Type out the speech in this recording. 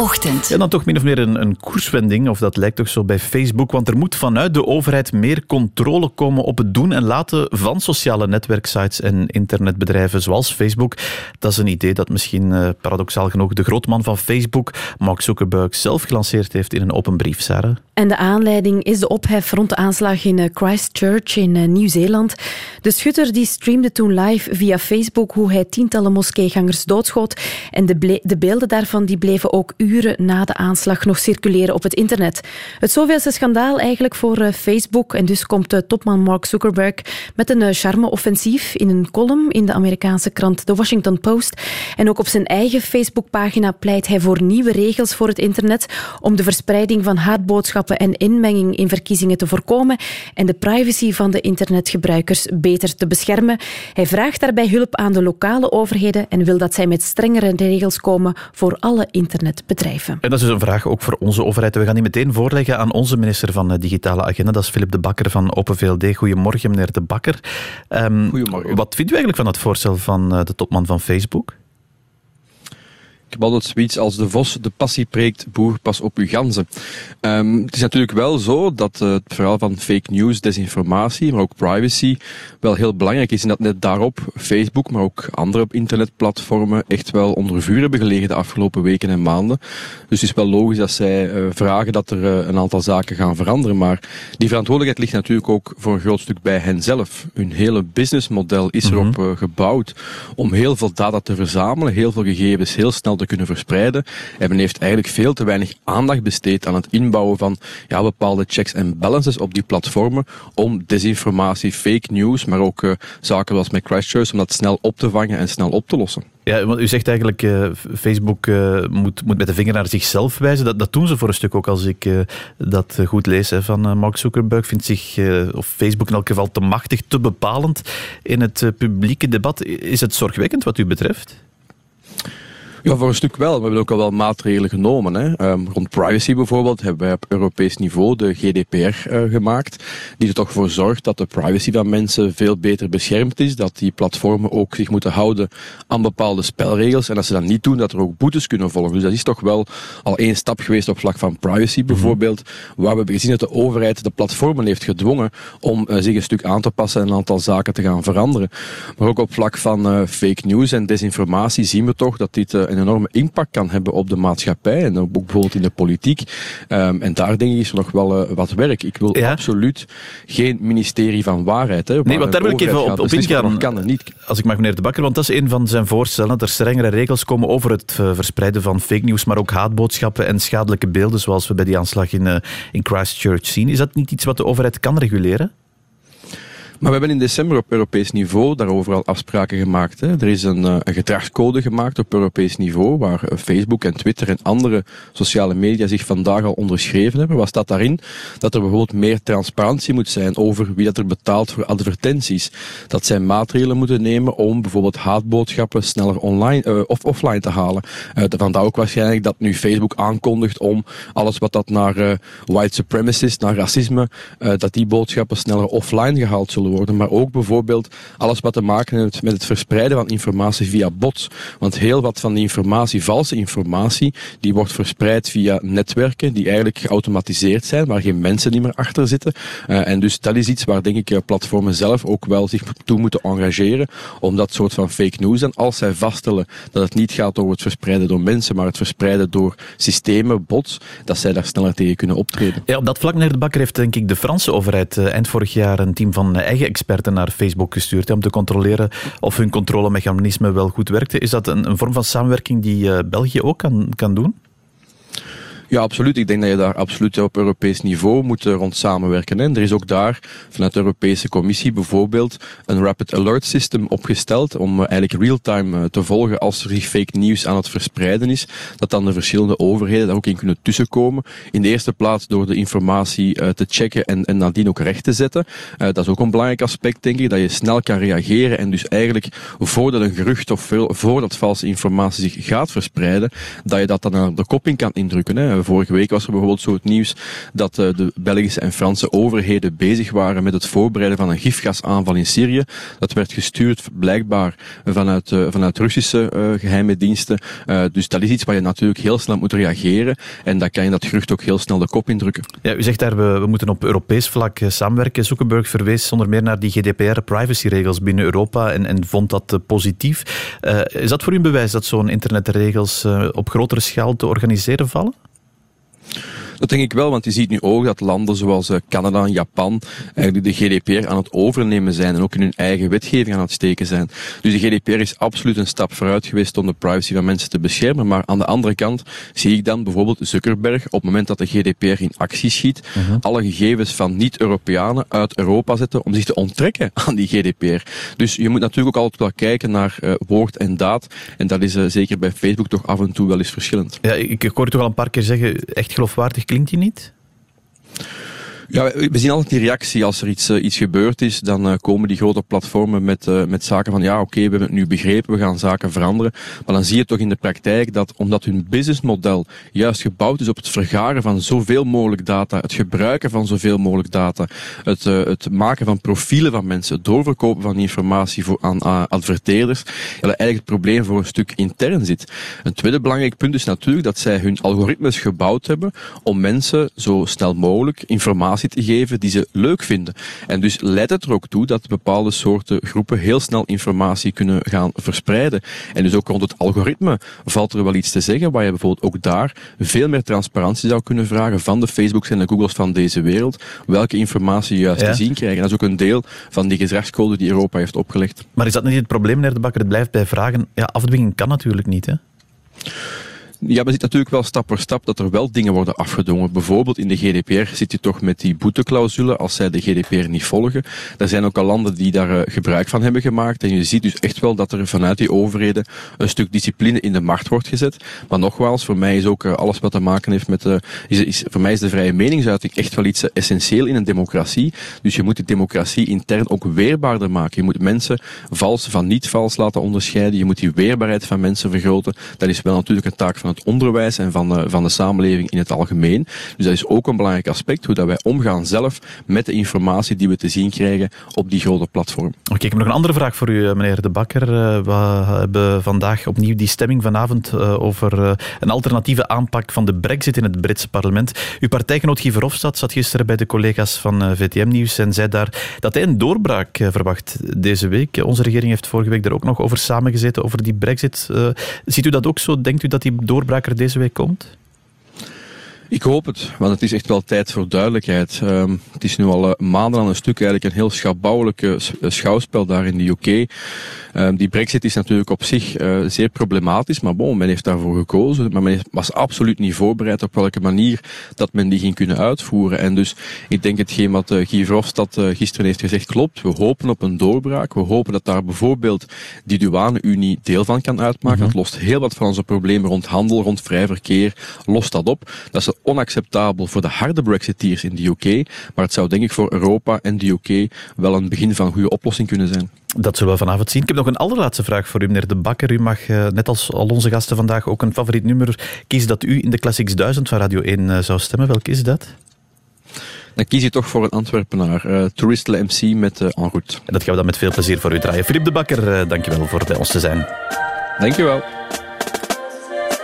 Ochtend. En dan toch min of meer een koerswending, of dat lijkt toch zo bij Facebook, want er moet vanuit de overheid meer controle komen op het doen en laten van sociale netwerksites en internetbedrijven zoals Facebook. Dat is een idee dat misschien paradoxaal genoeg de grootman van Facebook, Mark Zuckerberg, zelf gelanceerd heeft in een open brief, Sarah. En de aanleiding is de ophef rond de aanslag in Christchurch in Nieuw-Zeeland. De schutter die streamde toen live via Facebook hoe hij tientallen moskeegangers doodschoot. En de beelden daarvan die bleven ook uren na de aanslag nog circuleren op het internet. Het zoveelste schandaal eigenlijk voor Facebook. En dus komt topman Mark Zuckerberg met een charme-offensief in een column in de Amerikaanse krant The Washington Post. En ook op zijn eigen Facebookpagina pleit hij voor nieuwe regels voor het internet om de verspreiding van haatboodschappen en inmenging in verkiezingen te voorkomen en de privacy van de internetgebruikers beter te beschermen. Hij vraagt daarbij hulp aan de lokale overheden en wil dat zij met strengere regels komen voor alle internetbedrijven. En dat is dus een vraag ook voor onze overheid. We gaan die meteen voorleggen aan onze minister van Digitale Agenda. Dat is Philip De Bakker van Open VLD. Goedemorgen, meneer De Bakker. Goedemorgen. Wat vindt u eigenlijk van het voorstel van de topman van Facebook? Ik heb altijd zoiets als de vos de passie preekt, boer pas op uw ganzen. Het is natuurlijk wel zo dat het verhaal van fake news, desinformatie, maar ook privacy wel heel belangrijk is. En dat net daarop Facebook, maar ook andere internetplatformen echt wel onder vuur hebben gelegen de afgelopen weken en maanden. Dus het is wel logisch dat zij vragen dat er een aantal zaken gaan veranderen. Maar die verantwoordelijkheid ligt natuurlijk ook voor een groot stuk bij hen zelf. Hun hele businessmodel is erop gebouwd om heel veel data te verzamelen, heel veel gegevens heel snel te kunnen verspreiden. En men heeft eigenlijk veel te weinig aandacht besteed aan het inbouwen van bepaalde checks en balances op die platformen om desinformatie, fake news, maar ook zaken zoals met Christchurch, om dat snel op te vangen en snel op te lossen. Ja, want u zegt eigenlijk, Facebook moet met de vinger naar zichzelf wijzen. Dat doen ze voor een stuk ook, als ik dat goed lees van Mark Zuckerberg. Vindt zich of Facebook in elk geval te machtig, te bepalend in het publieke debat. Is het zorgwekkend wat u betreft? Ja, voor een stuk wel. We hebben ook al wel maatregelen genomen. Hè. Rond privacy bijvoorbeeld hebben wij op Europees niveau de GDPR gemaakt, die er toch voor zorgt dat de privacy van mensen veel beter beschermd is, dat die platformen ook zich moeten houden aan bepaalde spelregels en als ze dat niet doen, dat er ook boetes kunnen volgen. Dus dat is toch wel al één stap geweest op vlak van privacy bijvoorbeeld, waar we hebben gezien dat de overheid de platformen heeft gedwongen om zich een stuk aan te passen en een aantal zaken te gaan veranderen. Maar ook op vlak van fake news en desinformatie zien we toch dat dit een enorme impact kan hebben op de maatschappij en ook bijvoorbeeld in de politiek. En daar denk ik is er nog wel wat werk. Ik wil absoluut geen ministerie van waarheid. Hè, nee, want daar wil ik even op ingaan. Kan er niet. Als ik mag, meneer De Bakker, want dat is een van zijn voorstellen, dat er strengere regels komen over het verspreiden van fake news, maar ook haatboodschappen en schadelijke beelden, zoals we bij die aanslag in Christchurch zien. Is dat niet iets wat de overheid kan reguleren? Maar we hebben in december op Europees niveau daarover al afspraken gemaakt. Hè. Er is een gedragscode gemaakt op Europees niveau, waar Facebook en Twitter en andere sociale media zich vandaag al onderschreven hebben. Wat staat daarin? Dat er bijvoorbeeld meer transparantie moet zijn over wie dat er betaalt voor advertenties. Dat zij maatregelen moeten nemen om bijvoorbeeld haatboodschappen sneller online of offline te halen. Vandaar ook waarschijnlijk dat nu Facebook aankondigt om alles wat dat naar white supremacists, naar racisme, dat die boodschappen sneller offline gehaald zullen worden, maar ook bijvoorbeeld alles wat te maken heeft met het verspreiden van informatie via bots. Want heel wat van die informatie, valse informatie, die wordt verspreid via netwerken die eigenlijk geautomatiseerd zijn, waar geen mensen niet meer achter zitten. En dus dat is iets waar denk ik platformen zelf ook wel zich toe moeten engageren om dat soort van fake news, en als zij vaststellen dat het niet gaat over het verspreiden door mensen, maar het verspreiden door systemen, bots, dat zij daar sneller tegen kunnen optreden. Ja, op dat vlak, meneer De Bakker, heeft denk ik de Franse overheid eind vorig jaar een team van eigen experten naar Facebook gestuurd om te controleren of hun controlemechanisme wel goed werkte. Is dat een vorm van samenwerking die België ook kan doen? Ja, absoluut. Ik denk dat je daar absoluut op Europees niveau moet rond samenwerken. En er is ook daar vanuit de Europese Commissie bijvoorbeeld een Rapid Alert System opgesteld om eigenlijk real-time te volgen als er zich fake news aan het verspreiden is, dat dan de verschillende overheden daar ook in kunnen tussenkomen. In de eerste plaats door de informatie te checken en nadien ook recht te zetten. Dat is ook een belangrijk aspect, denk ik, dat je snel kan reageren en dus eigenlijk voordat een gerucht of voordat valse informatie zich gaat verspreiden, dat je dat dan aan de kop in kan indrukken. Hè. Vorige week was er bijvoorbeeld zo het nieuws dat de Belgische en Franse overheden bezig waren met het voorbereiden van een gifgasaanval in Syrië. Dat werd gestuurd blijkbaar vanuit Russische geheime diensten. Dus dat is iets waar je natuurlijk heel snel moet reageren. En dan kan je dat gerucht ook heel snel de kop indrukken. Ja, u zegt daar, we moeten op Europees vlak samenwerken. Zuckerberg verwees zonder meer naar die GDPR-privacyregels binnen Europa en vond dat positief. Is dat voor u een bewijs dat zo'n internetregels op grotere schaal te organiseren vallen? Dat denk ik wel, want je ziet nu ook dat landen zoals Canada en Japan eigenlijk de GDPR aan het overnemen zijn en ook in hun eigen wetgeving aan het steken zijn. Dus de GDPR is absoluut een stap vooruit geweest om de privacy van mensen te beschermen, maar aan de andere kant zie ik dan bijvoorbeeld Zuckerberg op het moment dat de GDPR in actie schiet, alle gegevens van niet-Europeanen uit Europa zetten om zich te onttrekken aan die GDPR. Dus je moet natuurlijk ook altijd wel kijken naar woord en daad en dat is zeker bij Facebook toch af en toe wel eens verschillend. Ja, ik hoor u toch al een paar keer zeggen, echt geloofwaardig klinkt die niet? Ja, we zien altijd die reactie als er iets gebeurd is, dan komen die grote platformen met zaken van oké, we hebben het nu begrepen, we gaan zaken veranderen. Maar dan zie je toch in de praktijk dat omdat hun businessmodel juist gebouwd is op het vergaren van zoveel mogelijk data, het gebruiken van zoveel mogelijk data, het maken van profielen van mensen, het doorverkopen van informatie aan adverteerders, dat eigenlijk het probleem voor een stuk intern zit. Een tweede belangrijk punt is natuurlijk dat zij hun algoritmes gebouwd hebben om mensen zo snel mogelijk informatie te geven die ze leuk vinden. En dus leidt het er ook toe dat bepaalde soorten groepen heel snel informatie kunnen gaan verspreiden. En dus ook rond het algoritme valt er wel iets te zeggen, waar je bijvoorbeeld ook daar veel meer transparantie zou kunnen vragen van de Facebooks en de Googles van deze wereld, welke informatie je juist te zien krijgen. Dat is ook een deel van die gedragscode die Europa heeft opgelegd. Maar is dat niet het probleem, meneer De Bakker? Het blijft bij vragen. Ja, afdwingen kan natuurlijk niet, hè? Ja, we zien natuurlijk wel stap voor stap dat er wel dingen worden afgedwongen. Bijvoorbeeld in de GDPR zit je toch met die boeteclausule als zij de GDPR niet volgen. Er zijn ook al landen die daar gebruik van hebben gemaakt. En je ziet dus echt wel dat er vanuit die overheden een stuk discipline in de markt wordt gezet. Maar nogmaals, voor mij is ook alles wat te maken heeft met... voor mij is de vrije meningsuiting echt wel iets essentieel in een democratie. Dus je moet die democratie intern ook weerbaarder maken. Je moet mensen vals van niet vals laten onderscheiden. Je moet die weerbaarheid van mensen vergroten. Dat is wel natuurlijk een taak van het onderwijs en van de samenleving in het algemeen. Dus dat is ook een belangrijk aspect, hoe dat wij omgaan zelf met de informatie die we te zien krijgen op die grote platform. Oké, ik heb nog een andere vraag voor u, meneer De Bakker. We hebben vandaag opnieuw die stemming vanavond over een alternatieve aanpak van de Brexit in het Britse parlement. Uw partijgenoot Guy Verhofstadt zat gisteren bij de collega's van VTM Nieuws en zei daar dat hij een doorbraak verwacht deze week. Onze regering heeft vorige week er ook nog over samengezeten, over die Brexit. Ziet u dat ook zo? Denkt u dat die doorbraak er deze week komt? Ik hoop het, want het is echt wel tijd voor duidelijkheid. Het is nu al maanden aan een stuk eigenlijk een heel schabouwelijke schouwspel daar in de UK. Die Brexit is natuurlijk op zich zeer problematisch, maar men heeft daarvoor gekozen. Maar men was absoluut niet voorbereid op welke manier dat men die ging kunnen uitvoeren. En dus ik denk hetgeen wat Guy Verhofstadt gisteren heeft gezegd klopt. We hopen op een doorbraak. We hopen dat daar bijvoorbeeld die douane-unie deel van kan uitmaken. Dat lost heel wat van onze problemen rond handel, rond vrij verkeer. Lost dat op. Dat is onacceptabel voor de harde Brexiteers in de UK. Maar het zou denk ik voor Europa en de UK wel een begin van een goede oplossing kunnen zijn. Dat zullen we vanavond zien. Ik heb nog een allerlaatste vraag voor u, meneer De Bakker. U mag, net als al onze gasten vandaag, ook een favoriet nummer kiezen dat u in de Classics 1000 van Radio 1 zou stemmen. Welk is dat? Dan kies je toch voor een Antwerpenaar. Touriste MC met En Route. En dat gaan we dan met veel plezier voor u draaien. Philippe De Bakker, dankjewel voor bij ons te zijn. Dankjewel.